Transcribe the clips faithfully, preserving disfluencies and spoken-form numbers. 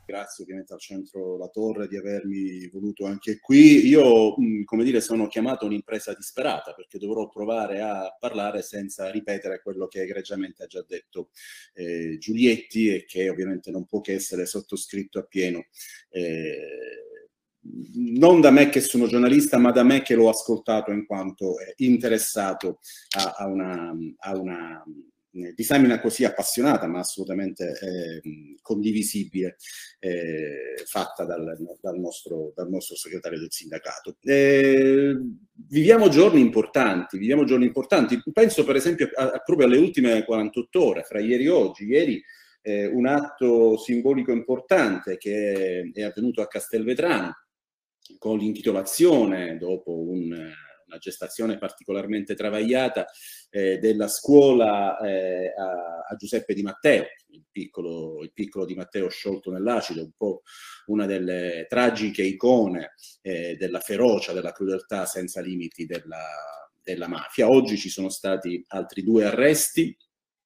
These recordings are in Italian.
Grazie ovviamente al Centro La Torre di avermi voluto anche qui. Io, mh, come dire, sono chiamato a un'impresa disperata perché dovrò provare a parlare senza ripetere quello che egregiamente ha già detto eh, Giulietti e che ovviamente non può che essere sottoscritto appieno. Eh, non da me che sono giornalista, ma da me che l'ho ascoltato in quanto eh, interessato a, a una... A una disamina così appassionata ma assolutamente eh, condivisibile eh, fatta dal, dal, nostro, dal nostro segretario del sindacato. Eh, viviamo giorni importanti, viviamo giorni importanti. Penso per esempio a, a, proprio alle ultime quarantotto ore, fra ieri e oggi. Ieri eh, un atto simbolico importante che è avvenuto a Castelvetrano con l'intitolazione, dopo un, una gestazione particolarmente travagliata, eh, della scuola eh, a, a Giuseppe Di Matteo, il piccolo, il piccolo Di Matteo sciolto nell'acido, un po' una delle tragiche icone eh, della ferocia, della crudeltà senza limiti della, della mafia. Oggi ci sono stati altri due arresti,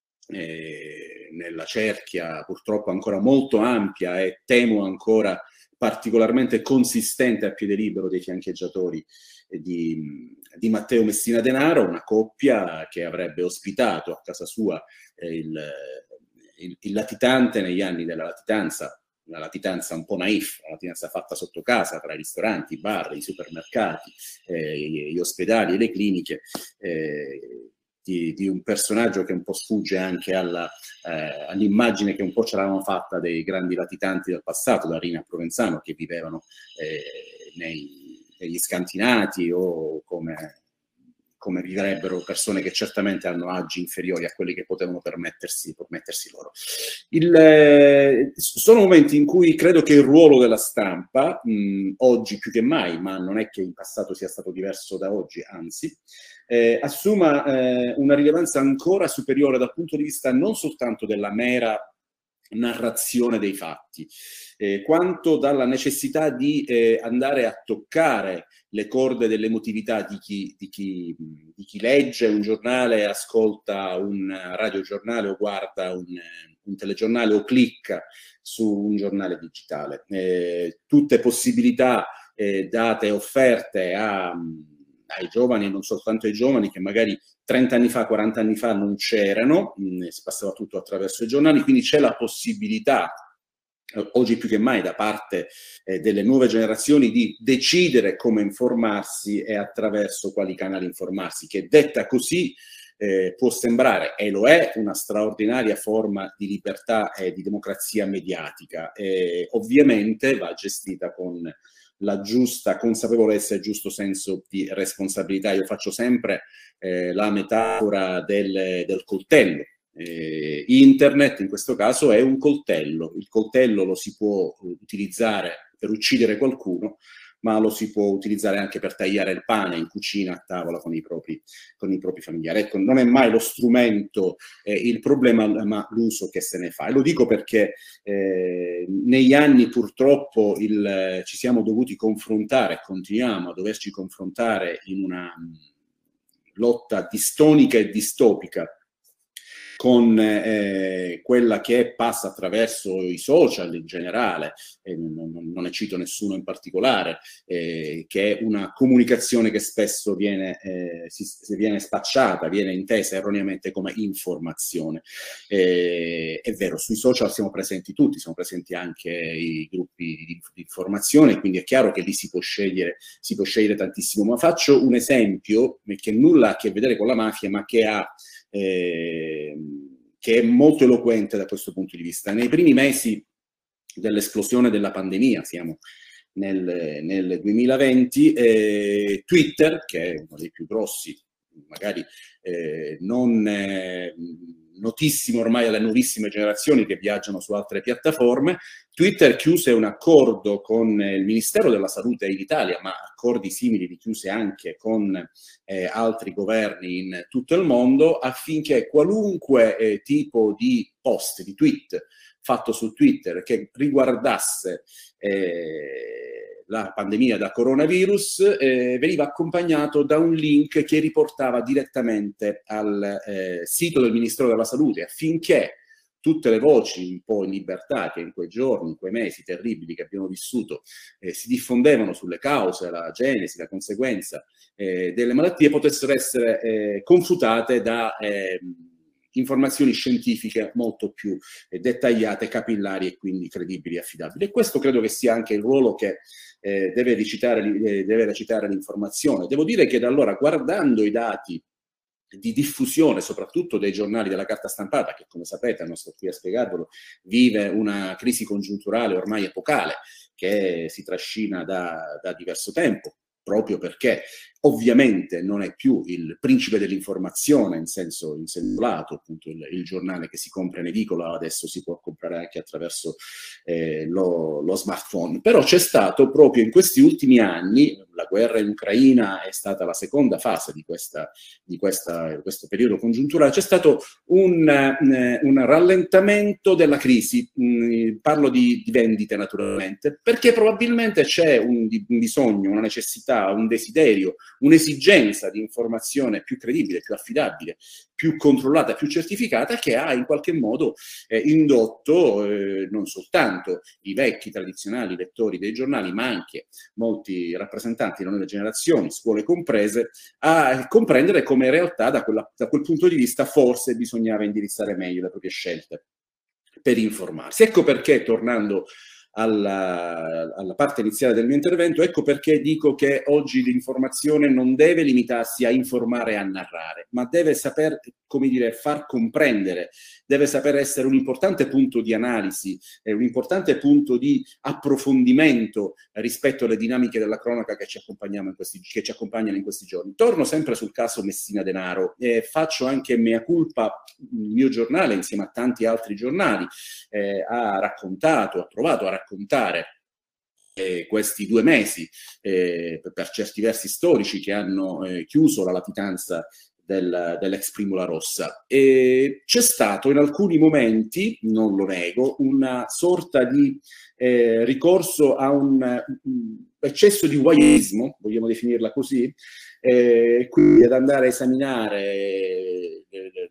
eh, nella cerchia purtroppo ancora molto ampia e temo ancora particolarmente consistente a piede libero dei fiancheggiatori di, di Matteo Messina Denaro, una coppia che avrebbe ospitato a casa sua eh, il, il, il latitante negli anni della latitanza, una latitanza un po' naif, una latitanza fatta sotto casa tra i ristoranti, i bar, i supermercati, eh, gli ospedali e le cliniche, eh, Di, di un personaggio che un po' sfugge anche alla, eh, all'immagine che un po' ce l'avevamo fatta dei grandi latitanti del passato, da Rina a Provenzano, che vivevano eh, nei, negli scantinati o come, come vivrebbero persone che certamente hanno agi inferiori a quelli che potevano permettersi, permettersi loro. Il, eh, sono momenti in cui credo che il ruolo della stampa, mh, oggi più che mai, ma non è che in passato sia stato diverso da oggi, anzi, Eh, assuma eh, una rilevanza ancora superiore dal punto di vista non soltanto della mera narrazione dei fatti, eh, quanto dalla necessità di eh, andare a toccare le corde dell'emotività di chi, di, chi, di chi legge un giornale, ascolta un radiogiornale o guarda un, un telegiornale o clicca su un giornale digitale. Eh, tutte possibilità eh, date e offerte a ai giovani e non soltanto ai giovani che magari trenta anni fa, quaranta anni fa non c'erano, mh, si passava tutto attraverso i giornali, quindi c'è la possibilità, eh, oggi più che mai da parte eh, delle nuove generazioni, di decidere come informarsi e attraverso quali canali informarsi, che detta così eh, può sembrare, e lo è, una straordinaria forma di libertà e di democrazia mediatica. E ovviamente va gestita con la giusta consapevolezza e il giusto senso di responsabilità. Io faccio sempre eh, la metafora del, del coltello. Eh, internet in questo caso è un coltello. Il coltello lo si può utilizzare per uccidere qualcuno, ma lo si può utilizzare anche per tagliare il pane in cucina a tavola con i propri, con i propri familiari. Ecco, non è mai lo strumento eh, il problema, ma l'uso che se ne fa. E lo dico perché eh, negli anni purtroppo il, eh, ci siamo dovuti confrontare, continuiamo a doverci confrontare in una mh, lotta distonica e distopica con eh, quella che passa attraverso i social in generale, e non, non ne cito nessuno in particolare, eh, che è una comunicazione che spesso viene, eh, si, si viene spacciata, viene intesa erroneamente come informazione. Eh, è vero, sui social siamo presenti tutti, siamo presenti anche i gruppi di, di informazione, quindi è chiaro che lì si può scegliere, si può scegliere tantissimo, ma faccio un esempio che nulla ha a che vedere con la mafia, ma che ha Eh, che è molto eloquente da questo punto di vista. Nei primi mesi dell'esplosione della pandemia, siamo nel, nel duemilaventi, eh, Twitter, che è uno dei più grossi, magari eh, non eh, notissimo ormai alle nuovissime generazioni che viaggiano su altre piattaforme, Twitter chiuse un accordo con il Ministero della Salute in Italia, ma accordi simili li chiuse anche con eh, altri governi in tutto il mondo, affinché qualunque eh, tipo di post, di tweet fatto su Twitter che riguardasse eh, la pandemia da coronavirus eh, veniva accompagnato da un link che riportava direttamente al eh, sito del Ministero della Salute, affinché tutte le voci un po' in libertà che in quei giorni, in quei mesi terribili che abbiamo vissuto, eh, si diffondevano sulle cause, la genesi, la conseguenza eh, delle malattie, potessero essere eh, confutate da eh, informazioni scientifiche molto più eh, dettagliate, capillari e quindi credibili e affidabili. E questo credo che sia anche il ruolo che eh, deve recitare, eh, deve recitare l'informazione. Devo dire che da allora, guardando i dati di diffusione, soprattutto dei giornali della carta stampata, che come sapete, non sto qui a spiegarvelo, vive una crisi congiunturale ormai epocale, che si trascina da, da diverso tempo, proprio perché ovviamente non è più il principe dell'informazione in senso, in senso lato, appunto il, il giornale che si compra in edicola, adesso si può comprare anche attraverso eh, lo, lo smartphone. Però c'è stato proprio in questi ultimi anni, la guerra in Ucraina è stata la seconda fase di, questa, di questa, questo periodo congiunturale, c'è stato un, eh, un rallentamento della crisi, mm, parlo di, di vendite naturalmente, perché probabilmente c'è un, un bisogno, una necessità, un desiderio, un'esigenza di informazione più credibile, più affidabile, più controllata, più certificata, che ha in qualche modo eh, indotto eh, non soltanto i vecchi tradizionali lettori dei giornali, ma anche molti rappresentanti delle nuove generazioni, scuole comprese, a comprendere come in realtà da, quella, da quel punto di vista forse bisognava indirizzare meglio le proprie scelte per informarsi. Ecco perché, tornando Alla, alla parte iniziale del mio intervento, ecco perché dico che oggi l'informazione non deve limitarsi a informare e a narrare, ma deve saper, come dire, far comprendere, deve saper essere un importante punto di analisi, eh, un importante punto di approfondimento rispetto alle dinamiche della cronaca che ci, accompagniamo in questi, che ci accompagnano in questi giorni. Torno sempre sul caso Messina Denaro e faccio anche mea culpa. Il mio giornale, insieme a tanti altri giornali, eh, ha raccontato, ha provato a raccontare eh, questi due mesi, eh, per certi versi storici, che hanno eh, chiuso la latitanza del, dell'ex Primula Rossa. E c'è stato in alcuni momenti, non lo nego, una sorta di eh, ricorso a un, un eccesso di voyeurismo, vogliamo definirla così, eh, quindi ad andare a esaminare eh,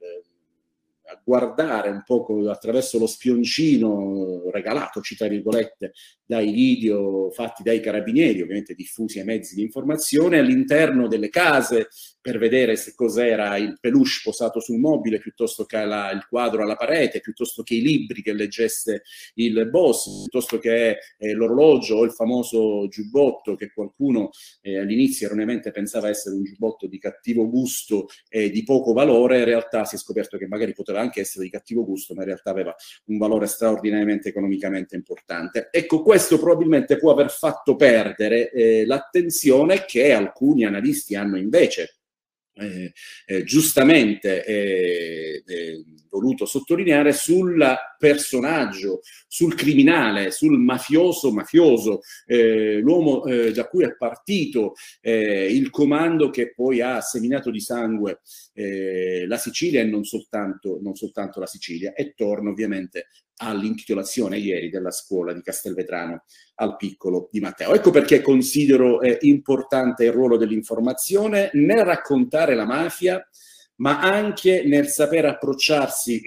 a guardare un po' attraverso lo spioncino regalatoci, tra virgolette, dai video fatti dai carabinieri, ovviamente diffusi ai mezzi di informazione, all'interno delle case, per vedere se cos'era il peluche posato sul mobile, piuttosto che la, il quadro alla parete, piuttosto che i libri che leggesse il boss, piuttosto che eh, l'orologio o il famoso giubbotto che qualcuno eh, all'inizio erroneamente pensava essere un giubbotto di cattivo gusto e di poco valore. In realtà si è scoperto che magari poteva anche essere di cattivo gusto, ma in realtà aveva un valore straordinariamente economicamente importante. Ecco, questo probabilmente può aver fatto perdere eh, l'attenzione che alcuni analisti hanno invece Eh, eh, giustamente eh, eh, voluto sottolineare sul personaggio, sul criminale, sul mafioso mafioso, eh, l'uomo eh, da cui è partito eh, il comando che poi ha seminato di sangue eh, la Sicilia e non soltanto, non soltanto la Sicilia. E torno ovviamente all'intitolazione ieri della scuola di Castelvetrano al piccolo Di Matteo. Ecco perché considero eh, importante il ruolo dell'informazione nel raccontare la mafia, ma anche nel saper approcciarsi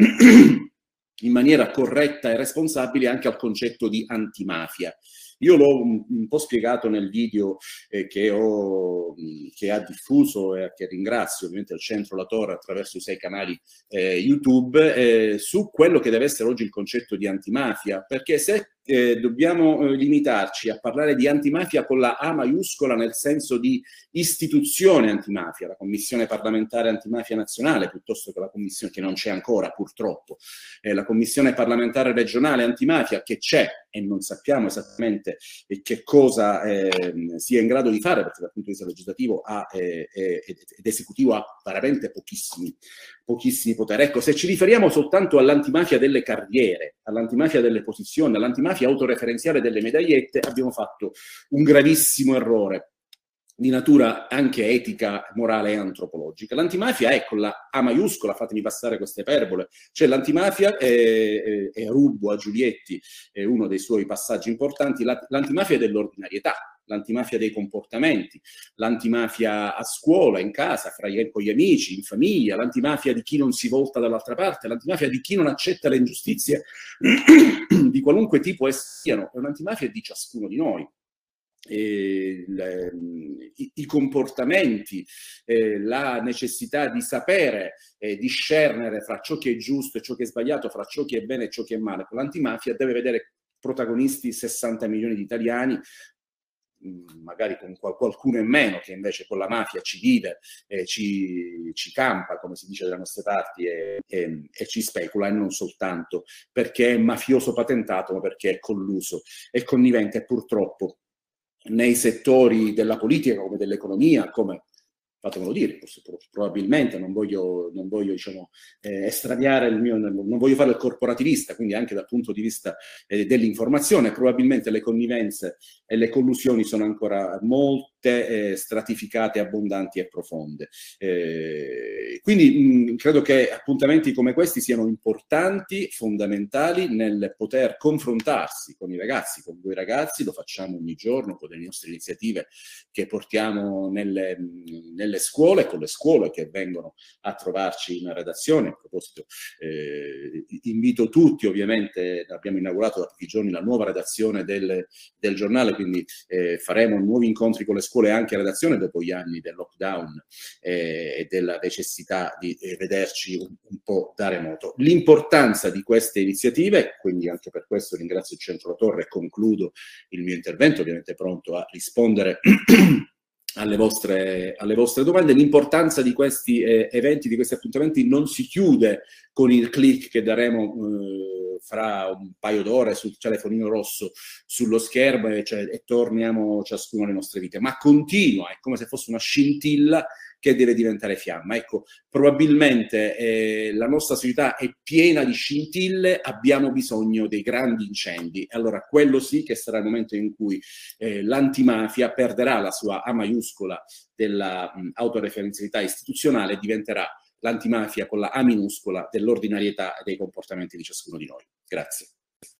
in maniera corretta e responsabile anche al concetto di antimafia. Io l'ho un, un po' spiegato nel video eh, che, ho, che ha diffuso e che ringrazio ovviamente il Centro La Torre attraverso i sei canali eh, YouTube, eh, su quello che deve essere oggi il concetto di antimafia, perché se eh, dobbiamo eh, limitarci a parlare di antimafia con la A maiuscola, nel senso di istituzione antimafia, la Commissione parlamentare antimafia nazionale, piuttosto che la Commissione, che non c'è ancora purtroppo, eh, la Commissione parlamentare regionale antimafia, che c'è e non sappiamo esattamente eh, che cosa eh, sia in grado di fare, perché dal punto di vista legislativo ha, eh, eh, ed esecutivo ha veramente pochissimi, pochissimi poteri. Ecco, se ci riferiamo soltanto all'antimafia delle carriere, all'antimafia delle posizioni, all'antimafia autoreferenziale delle medagliette, abbiamo fatto un gravissimo errore di natura anche etica, morale e antropologica. L'antimafia è con la A maiuscola, fatemi passare queste iperbole, cioè l'antimafia, e rubo a Giulietti è uno dei suoi passaggi importanti, l'antimafia è dell'ordinarietà, l'antimafia dei comportamenti, l'antimafia a scuola, in casa, fra gli, con gli amici, in famiglia, l'antimafia di chi non si volta dall'altra parte, l'antimafia di chi non accetta le ingiustizie di qualunque tipo esse siano, è un'antimafia di ciascuno di noi. Eh, le, i, i comportamenti, eh, la necessità di sapere, eh, discernere fra ciò che è giusto e ciò che è sbagliato, fra ciò che è bene e ciò che è male. L'antimafia deve vedere protagonisti sessanta milioni di italiani, magari con qualcuno in meno che invece con la mafia ci vive, eh, ci, ci campa, come si dice dalle nostre parti, e, e, e ci specula, e non soltanto perché è mafioso patentato, ma perché è colluso e connivente, e purtroppo nei settori della politica come dell'economia, come, fatemelo dire, probabilmente, non voglio, non voglio diciamo, eh, estraniare il mio, non voglio fare il corporativista, quindi anche dal punto di vista eh, dell'informazione, probabilmente le connivenze e le collusioni sono ancora molte, eh, stratificate, abbondanti e profonde. Eh, quindi mh, credo che appuntamenti come questi siano importanti, fondamentali nel poter confrontarsi con i ragazzi, con voi ragazzi, lo facciamo ogni giorno con le nostre iniziative che portiamo nelle, nelle scuole, con le scuole che vengono a trovarci in redazione. A proposito, eh, invito tutti, ovviamente abbiamo inaugurato da pochi giorni la nuova redazione del, del giornale, quindi eh, faremo nuovi incontri con le scuole anche a redazione dopo gli anni del lockdown eh, e della necessità di eh, vederci un, un po' da remoto. L'importanza di queste iniziative, quindi anche per questo ringrazio il Centro La Torre e concludo il mio intervento, ovviamente pronto a rispondere alle vostre, alle vostre domande. L'importanza di questi eh, eventi, di questi appuntamenti non si chiude con il click che daremo eh, fra un paio d'ore sul telefonino rosso sullo schermo e, cioè, e torniamo ciascuno alle nostre vite, ma continua, è come se fosse una scintilla che deve diventare fiamma. Ecco, probabilmente eh, la nostra società è piena di scintille, abbiamo bisogno dei grandi incendi. Allora quello sì che sarà il momento in cui eh, l'antimafia perderà la sua A maiuscola della mh, autoreferenzialità istituzionale e diventerà l'antimafia con la A minuscola dell'ordinarietà e dei comportamenti di ciascuno di noi. Grazie.